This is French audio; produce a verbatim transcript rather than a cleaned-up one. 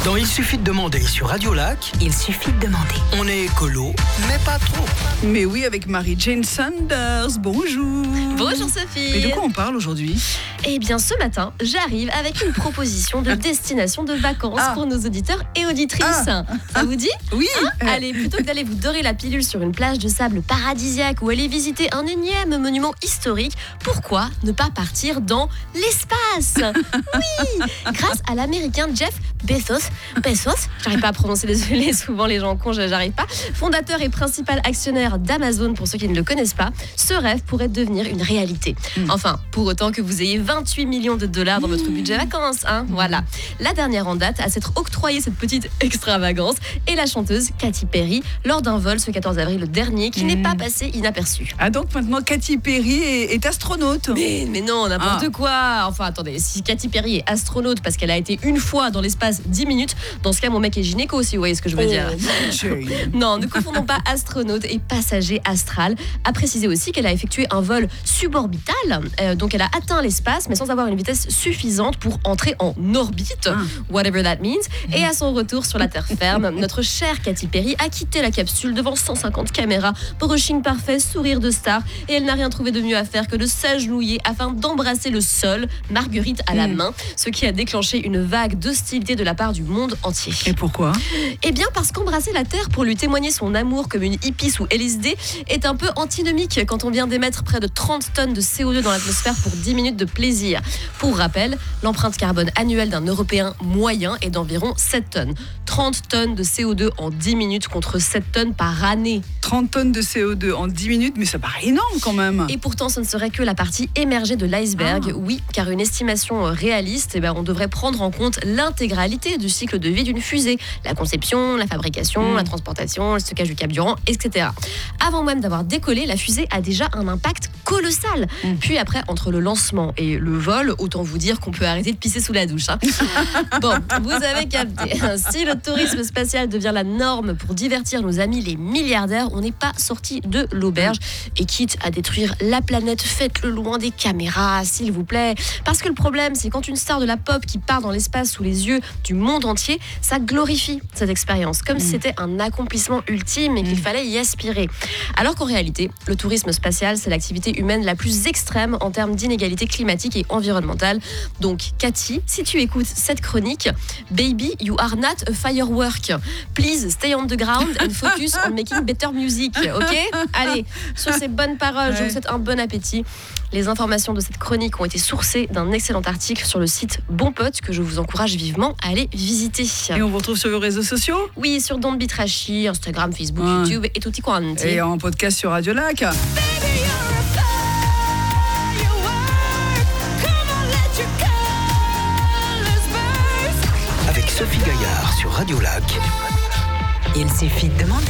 Dans Il suffit de demander sur Radio Lac, Il suffit de demander. on est écolo, mais pas trop. Mais oui, avec Marie-Jane Sanders. Bonjour. Bonjour Sophie. Mais de quoi on parle aujourd'hui ? Eh bien ce matin, j'arrive avec une proposition de destination de vacances Ah. pour nos auditeurs et auditrices. Ah. Ça vous dit ? Oui. euh, Allez, plutôt que d'aller vous dorer la pilule sur une plage de sable paradisiaque ou aller visiter un énième monument historique, pourquoi ne pas partir dans l'espace ? Oui, grâce à l'américain Jeff Bezos, Bezos, j'arrive pas à prononcer, désolé, souvent les gens cons, j'arrive pas, fondateur et principal actionnaire d'Amazon, pour ceux qui ne le connaissent pas, ce rêve pourrait devenir une réalité. Mm. Enfin, pour autant que vous ayez vingt-huit millions de dollars dans votre budget vacances, hein, voilà. La dernière en date à s'être octroyée cette petite extravagance est la chanteuse Katy Perry lors d'un vol ce quatorze avril dernier qui Mm. n'est pas passé inaperçu. Ah donc maintenant Katy Perry est, est astronaute. Mais, mais non, n'importe Ah. quoi. Enfin, attendez, si Katy Perry est astronaute parce qu'elle a été une fois dans l'espace dix minutes, dans ce cas, mon mec est gynéco, si vous voyez ce que je veux dire. Jane. Non, ne confondons pas astronaute et passager astral. A précisé aussi qu'elle a effectué un vol suborbital, euh, donc elle a atteint l'espace, mais sans avoir une vitesse suffisante pour entrer en orbite, Ah. whatever that means. Et à son retour sur la terre ferme, notre chère Katy Perry a quitté la capsule devant cent cinquante caméras, brushing parfait, sourire de star, et elle n'a rien trouvé de mieux à faire que de s'agenouiller afin d'embrasser le sol, Marguerite à la Mm. main, ce qui a déclenché une vague d'hostilité de la part du monde entier. Et pourquoi ? Eh bien parce qu'embrasser la Terre pour lui témoigner son amour comme une hippie sous L S D est un peu antinomique quand on vient d'émettre près de trente tonnes de C O deux dans l'atmosphère pour dix minutes de plaisir. Pour rappel, l'empreinte carbone annuelle d'un Européen moyen est d'environ sept tonnes. trente tonnes de C O deux en dix minutes contre sept tonnes par année. trente tonnes de C O deux en dix minutes, mais ça paraît énorme quand même. Et pourtant, ce ne serait que la partie émergée de l'iceberg. Ah. Oui, car une estimation euh, réaliste, eh ben, on devrait prendre en compte l'intégralité du cycle de vie d'une fusée. La conception, la fabrication, Mm. la transportation, le stockage du carburant, et cetera. Avant même d'avoir décollé, la fusée a déjà un impact colossal. Mm. Puis après, entre le lancement et le vol, autant vous dire qu'on peut arrêter de pisser sous la douche. hein. Bon, vous avez capté. Si le tourisme spatial devient la norme pour divertir nos amis les milliardaires, on n'est pas sorti de l'auberge. Et quitte à détruire la planète, faites-le loin des caméras, s'il vous plaît. Parce que le problème, c'est quand une star de la pop qui part dans l'espace sous les yeux du monde entier, ça glorifie cette expérience, comme si c'était un accomplissement ultime et qu'il fallait y aspirer. Alors qu'en réalité, le tourisme spatial, c'est l'activité humaine la plus extrême en termes d'inégalité climatique et environnementale. Donc, Cathy, si tu écoutes cette chronique, baby, you are not a firework. Please stay on the ground and focus on making better music, ok ? Allez, sur ces bonnes paroles, je Ouais. vous souhaite un bon appétit. Les informations de cette chronique ont été sourcées d'un excellent article sur le site Bon Pote que je vous encourage vivement à aller visiter. Et on vous retrouve sur vos réseaux sociaux Oui, sur Don't Be Trashy, Instagram, Facebook, Ouais. YouTube et tutti quanti. et en podcast sur Radio Lac. Avec Sophie Gaillard sur Radio Lac. Il suffit de demander.